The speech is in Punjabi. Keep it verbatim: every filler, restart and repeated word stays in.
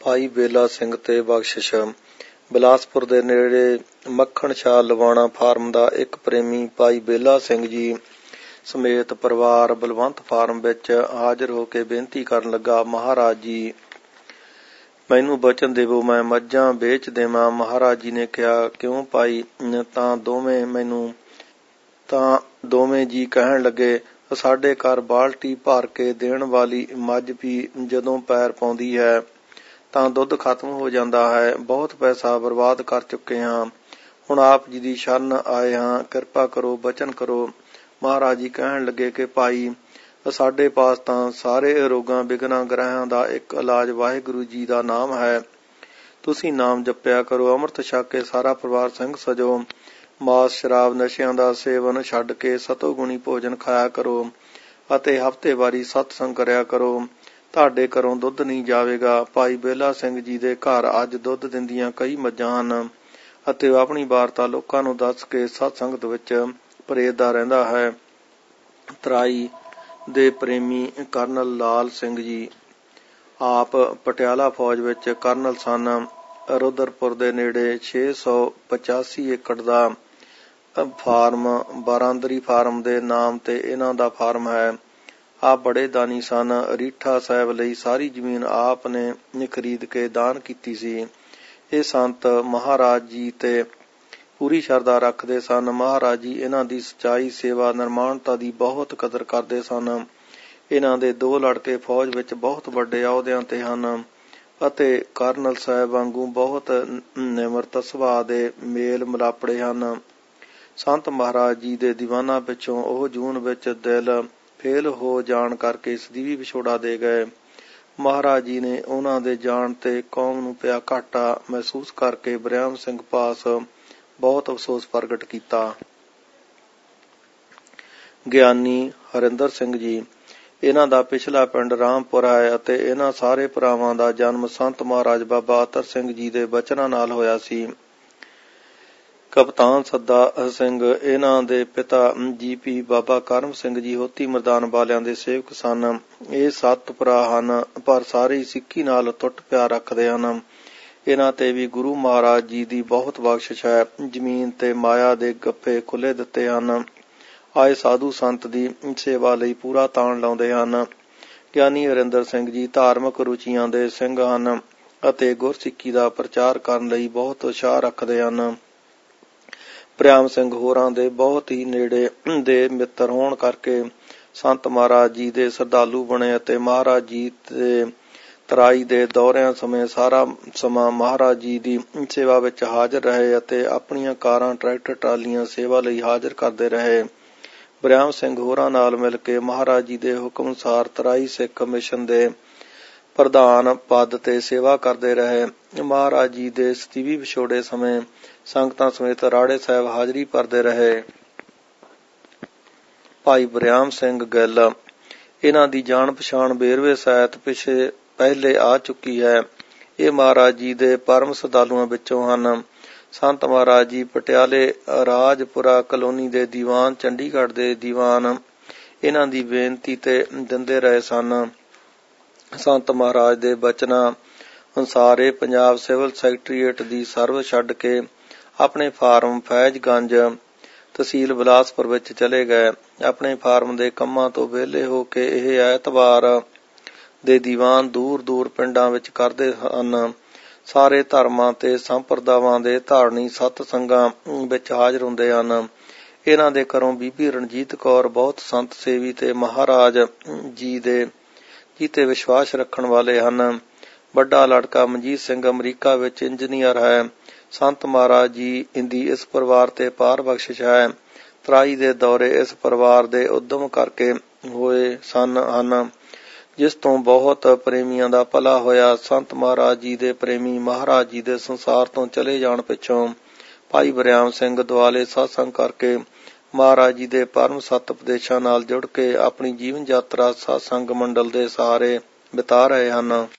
ਭਾਈ ਬੇਲਾ ਸਿੰਘ ਤੇ ਬਖਸ਼ਿਸ਼। ਬਿਲਾਸਪੁਰ ਦੇ ਨੇੜੇ ਮੱਖਣ ਸ਼ਾਹ ਲਵਾਣਾ ਫਾਰਮ ਦਾ ਇੱਕ ਪ੍ਰੇਮੀ ਭਾਈ ਬੇਲਾ ਸਿੰਘ ਜੀ ਸਮੇਤ ਪਰਿਵਾਰ ਬਲਵੰਤ ਫਾਰਮ ਵਿੱਚ ਹਾਜ਼ਰ ਹੋ ਕੇ ਬੇਨਤੀ ਕਰਨ ਲੱਗਾ, ਮਹਾਰਾਜ ਜੀ ਮੈਨੂੰ ਬਚਨ ਦੇਵੋ, ਮੈਂ ਮੱਝਾਂ ਵੇਚ ਦੇਵਾਂ। ਮਹਾਰਾਜ ਜੀ ਨੇ ਕਿਹਾ, ਕਿਉਂ ਭਾਈ? ਤਾਂ ਦੋਵੇਂ ਮੈਨੂੰ ਤਾਂ ਦੋਵੇਂ ਜੀ ਕਹਿਣ ਲੱਗੇ, ਸਾਡੇ ਘਰ ਬਾਲਟੀ ਭਰ ਕੇ ਦੇਣ ਵਾਲੀ ਮੱਝ ਵੀ ਜਦੋਂ ਪੈਰ ਪਾਉਂਦੀ ਹੈ ਤਾਂ ਦੁੱਧ ਖਤਮ ਹੋ ਜਾਂਦਾ ਹੈ। ਬਹੁਤ ਪੈਸਾ ਬਰਬਾਦ ਕਰ ਚੁੱਕੇ ਹਾਂ। ਹੁਣ ਆਪ ਜੀ ਦੀ ਸ਼ਰਨ ਆਏ ਹਾਂ, ਕਿਰਪਾ ਕਰੋ, ਬਚਨ ਕਰੋ। ਮਹਾਰਾਜ ਜੀ ਕਹਿਣ ਲੱਗੇ ਕਿ ਭਾਈ ਸਾਡੇ ਪਾਸ ਤਾਂ ਸਾਰੇ ਰੋਗਾਂ ਬਿਘਨਾਂ ਗ੍ਰਹਿਆਂ ਦਾ ਇੱਕ ਇਲਾਜ ਵਾਹਿਗੁਰੂ ਜੀ ਦਾ ਨਾਮ ਹੈ। ਤੁਸੀਂ ਨਾਮ ਜਪਿਆ ਕਰੋ, ਅੰਮ੍ਰਿਤ ਛਕ ਕੇ ਸਾਰਾ ਪਰਿਵਾਰ ਸਿੰਘ ਸਜੋ। ਮਾਸ ਸ਼ਰਾਬ ਨਸ਼ਿਆਂ ਦਾ ਸੇਵਨ ਛੱਡ ਕੇ ਸਤੋਗੁਣੀ ਭੋਜਨ ਖਾਇਆ ਕਰੋ ਅਤੇ ਹਫ਼ਤੇਵਾਰੀ ਸਤਸੰਗ ਕਰਿਆ ਕਰੋ। ਤੁਹਾਡੇ ਘਰੋਂ ਦੁੱਧ ਨਹੀਂ ਜਾਵੇਗਾ। ਭਾਈ ਬੇਲਾ ਸਿੰਘ ਜੀ ਦੇ ਘਰ ਅੱਜ ਦੁੱਧ ਦਿੰਦੀਆਂ ਕਈ ਮੱਝਾਂ ਹਨ ਅਤੇ ਉਹ ਆਪਣੀ ਵਾਰਤਾ ਲੋਕਾਂ ਨੂੰ ਦੱਸ ਕੇ ਸਤਸੰਗਤ ਵਿੱਚ ਪ੍ਰੇਰਦਾ ਰਹਿੰਦਾ ਹੈ। ਤਰਾਈ ਦੇ ਪ੍ਰੇਮੀ ਕਰਨਲ ਲਾਲ ਸਿੰਘ ਜੀ ਆਪ ਪਟਿਆਲਾ ਫੌਜ ਵਿੱਚ ਕਰਨਲ ਸਨ। ਰੁਦਰਪੁਰ ਦੇ ਨੇੜੇ ਛੇ ਸੌ ਪਚਾਸੀ ਏਕੜ ਦਾ ਫਾਰਮ ਬਾਰਾਂਦਰੀ ਫਾਰਮ ਦੇ ਨਾਮ ਤੇ ਇਹਨਾਂ ਦਾ ਫਾਰਮ ਹੈ। ਆਪ ਬੜੇ ਦਾਨੀ ਸਨ। ਰੀਠਾ ਸਾਹਿਬ ਲਈ ਸਾਰੀ ਜ਼ਮੀਨ ਆਪ ਨੇ ਖਰੀਦ ਕੇ ਦਾਨ ਕੀਤੀ ਸੀ। ਇਹ ਸੰਤ ਮਹਾਰਾਜ ਜੀ ਤੇ ਪੂਰੀ ਸ਼ਰਧਾ ਰੱਖਦੇ ਸਨ। ਮਹਾਰਾਜ ਜੀ ਇਹਨਾਂ ਦੀ ਸੱਚਾਈ, ਸੇਵਾ, ਨਿਰਮਾਣਤਾ ਦੀ ਬਹੁਤ ਕਦਰ ਕਰਦੇ ਸਨ। ਇਹਨਾਂ ਦੇ ਦੋ ਲੜਕੇ ਫੌਜ ਵਿੱਚ ਬਹੁਤ ਵੱਡੇ ਅਹੁਦਿਆਂ ਤੇ ਹਨ ਅਤੇ ਕਰਨਲ ਸਾਹਿਬ ਵਾਂਗੂ ਬਹੁਤ ਨਿਮਰਤ ਸੁਭਾਅ ਦੇ ਮੇਲ ਮਿਲਾਪੜੇ ਹਨ। ਸੰਤ ਮਹਾਰਾਜ ਜੀ ਦੇ ਦੀਵਾਨਾਂ ਪਿੱਛੋਂ ਉਹ ਜੂਨ ਵਿੱਚ ਦਿਲ ਫੇਲ ਹੋ ਜਾਣ ਕਰਕੇ ਸਦੀਵੀ ਵਿਛੋੜਾ ਦੇ ਗਏ। ਮਹਾਰਾਜ ਜੀ ਨੇ ਉਹਨਾਂ ਦੇ ਜਾਣ ਤੇ ਕੌਮ ਨੂੰ ਪਿਆ ਘਾਟਾ ਮਹਿਸੂਸ ਕਰਕੇ ਬਰਿਆਮ ਸਿੰਘ ਪਾਸ ਬਹੁਤ ਅਫਸੋਸ ਪ੍ਰਗਟ ਕੀਤਾ। ਗਿਆਨੀ ਹਰਿੰਦਰ ਸਿੰਘ ਜੀ ਇਹਨਾਂ ਦਾ ਪਿਛਲਾ ਪਿੰਡ ਰਾਮਪੁਰ ਹੈ ਅਤੇ ਇਹਨਾਂ ਸਾਰੇ ਭਰਾਵਾਂ ਦਾ ਜਨਮ ਸੰਤ ਮਹਾਰਾਜ ਬਾਬਾ ਅਤਰ ਸਿੰਘ ਜੀ ਦੇ ਬਚਨਾਂ ਨਾਲ ਹੋਇਆ ਸੀ। ਕਪਤਾਨ ਸੱਦਾ ਸਿੰਘ ਇਹਨਾਂ ਦੇ ਪਿਤਾ ਜੀ ਪੀ ਬਾਬਾ ਕਰਮ ਸਿੰਘ ਜੀ ਹੋਤੀ ਮਰਦਾਨ ਵਾਲਿਆਂ ਦੇ ਸੇਵਕ ਸਨ। ਇਹ ਸੱਤ ਭਰਾ ਹਨ ਪਰ ਸਾਰੇ ਸਿੱਖੀ ਨਾਲ ਟੁੱਟ ਪਿਆਰ ਰੱਖਦੇ ਹਨ। ਇਹਨਾਂ ਤੇ ਵੀ ਗੁਰੂ ਮਹਾਰਾਜ ਜੀ ਦੀ ਬਹੁਤ ਬਖਸ਼ਿਸ਼ ਹੈ। ਜ਼ਮੀਨ ਤੇ ਮਾਇਆ ਦੇ ਗੱਫੇ ਖੁੱਲੇ ਦਿੱਤੇ ਹਨ। ਆਏ ਸਾਧੂ ਸੰਤ ਦੀ ਸੇਵਾ ਲਈ ਪੂਰਾ ਤਾਣ ਲਾਉਂਦੇ ਹਨ। ਗਿਆਨੀ ਹਰਿੰਦਰ ਸਿੰਘ ਜੀ ਧਾਰਮਿਕ ਰੁਚੀਆਂ ਦੇ ਸਿੰਘ ਹਨ ਅਤੇ ਗੁਰਸਿੱਖੀ ਦਾ ਪ੍ਰਚਾਰ ਕਰਨ ਲਈ ਬਹੁਤ ਉਤਸ਼ਾਹ ਰੱਖਦੇ ਹਨ। ਬਰਿਆਮ ਸਿੰਘ ਹੋਰਾਂ ਦੇ ਬਹੁਤ ਹੀ ਨੇੜੇ ਦੇ ਮਿੱਤਰ ਹੋਣ ਕਰਕੇ ਸੰਤ ਮਹਾਰਾਜ ਜੀ ਦੇ ਸ਼ਰਧਾਲੂ ਬਣੇ ਅਤੇ ਮਹਾਰਾਜ ਜੀ ਦੇ ਤਰਾਈ ਦੇ ਦੌਰਿਆਂ ਸਮੇਂ ਸਾਰਾ ਸਮਾਂ ਮਹਾਰਾਜ ਜੀ ਦੀ ਸੇਵਾ ਵਿੱਚ ਹਾਜ਼ਰ ਰਹੇ ਅਤੇ ਆਪਣੀਆਂ ਕਾਰਾਂ, ਟਰੈਕਟਰ, ਟਰਾਲੀਆਂ ਸੇਵਾ ਲਈ ਹਾਜ਼ਰ ਕਰਦੇ ਰਹੇ। ਬਰਿਆਮ ਸਿੰਘ ਹੋਰਾਂ ਨਾਲ ਮਿਲ ਕੇ ਮਹਾਰਾਜ ਜੀ ਦੇ ਹੁਕਮ ਅਨੁਸਾਰ ਤਰਾਈ ਸਿੱਖ ਮਿਸ਼ਨ ਦੇ ਪ੍ਰਧਾਨ ਪਦ ਤੇ ਸੇਵਾ ਕਰਦੇ ਰਹੇ। ਮਹਾਰਾਜ ਜੀ ਦੇ ਸਤੀਵੀ ਵਿਛੋੜੇ ਸਮੇਂ ਸੰਗਤਾਂ ਸਮੇਤ ਰਾੜੇ ਸਾਹਿਬ ਹਾਜ਼ਰੀ ਭਰਦੇ ਰਹੇ। ਭਾਈ ਬਰਿਆਮ ਸਿੰਘ ਗਿੱਲ ਇਹਨਾਂ ਦੀ ਜਾਣ ਪਛਾਣ ਵੇਰਵੇ ਸਾਹਿਤ ਪਿਛੇ ਪਹਿਲੇ ਆ ਚੁੱਕੀ ਹੈ। ਇਹ ਮਹਾਰਾਜ ਜੀ ਦੇ ਪਰਮ ਸ਼ਰਧਾਲੂਆਂ ਵਿੱਚੋਂ ਹਨ। ਸੰਤ ਮਹਾਰਾਜ ਜੀ ਪਟਿਆਲੇ ਰਾਜਪੁਰਾ ਕਲੋਨੀ ਦੇ ਦੀਵਾਨ, ਚੰਡੀਗੜ੍ਹ ਦੇ ਦੀਵਾਨ ਇਹਨਾਂ ਦੀ ਬੇਨਤੀ ਤੇ ਦਿੰਦੇ ਰਹੇ ਸਨ। ਸੰਤ ਮਹਾਰਾਜ ਦੇ ਬਚਨਾਂ ਅਨੁਸਾਰ ਇਹ ਪੰਜਾਬ ਸਿਵਲ ਸੈਕਟਰੀਏਟ ਦੀ ਸਰਵ ਛੱਡ ਕੇ ਆਪਣੇ ਫਾਰਮ ਫੈਜ਼ਗੰਜ ਤਹਿਸੀਲ ਬਿਲਾਸਪੁਰ ਵਿੱਚ ਚਲੇ ਗਏ। ਆਪਣੇ ਫਾਰਮ ਦੇ ਕੰਮਾਂ ਤੋਂ ਵਿਹਲੇ ਹੋ ਕੇ ਇਹ ਐਤਵਾਰ ਦੇ ਦੀਵਾਨ ਦੂਰ ਦੂਰ ਪਿੰਡਾਂ ਵਿੱਚ ਕਰਦੇ ਹਨ। ਸਾਰੇ ਧਰਮਾਂ ਤੇ ਸੰਪਰਦਾਵਾਂ ਦੇ ਧਾਰਨੀ ਸਤਸੰਗਾਂ ਵਿੱਚ ਹਾਜ਼ਰ ਹੁੰਦੇ ਹਨ। ਇਹਨਾਂ ਦੇ ਘਰੋਂ ਬੀਬੀ ਰਣਜੀਤ ਕੌਰ ਬਹੁਤ ਸੰਤ ਸੇਵੀ ਤੇ ਮਹਾਰਾਜ ਜੀ ਦੇ ਜੀ ਤੇ ਵਿਸ਼ਵਾਸ ਰੱਖਣ ਵਾਲੇ ਹਨ। ਵੱਡਾ ਲੜਕਾ ਮਨਜੀਤ ਸਿੰਘ ਅਮਰੀਕਾ ਵਿੱਚ ਇੰਜੀਨੀਅਰ ਹੈ। ਸੰਤ ਮਹਾਰਾਜ ਜੀ ਦੀ ਇਸ ਪਰਿਵਾਰ ਤੇ ਪਾਰ ਬਖਸ਼ਿਸ਼ ਹੈ। ਤਰਾਈ ਦੇ ਦੌਰੇ ਇਸ ਪਰਿਵਾਰ ਦੇ ਉਦਮ ਕਰਕੇ ਹੋਏ ਸਨ ਹਨ ਜਿਸ ਤੋਂ ਬਹੁਤ ਪ੍ਰੇਮੀਆਂ ਦਾ ਭਲਾ ਹੋਇਆ। ਸੰਤ ਮਹਾਰਾਜ ਜੀ ਦੇ ਪ੍ਰੇਮੀ ਮਹਾਰਾਜ ਜੀ ਦੇ ਸੰਸਾਰ ਤੋਂ ਚਲੇ ਜਾਣ ਪਿੱਛੋਂ ਭਾਈ ਬਰਿਆਮ ਸਿੰਘ ਦੁਆਲੇ ਸਤਸੰਗ ਕਰਕੇ ਮਹਾਰਾਜ ਜੀ ਦੇ ਪਰਮ ਸਤ ਉਪਦੇਸ਼ਾਂ ਨਾਲ ਜੁੜ ਕੇ ਆਪਣੀ ਜੀਵਨ ਯਾਤਰਾ ਸਤਸੰਗ ਮੰਡਲ ਦੇ ਸਹਾਰੇ ਬਿਤਾ ਰਹੇ ਹਨ।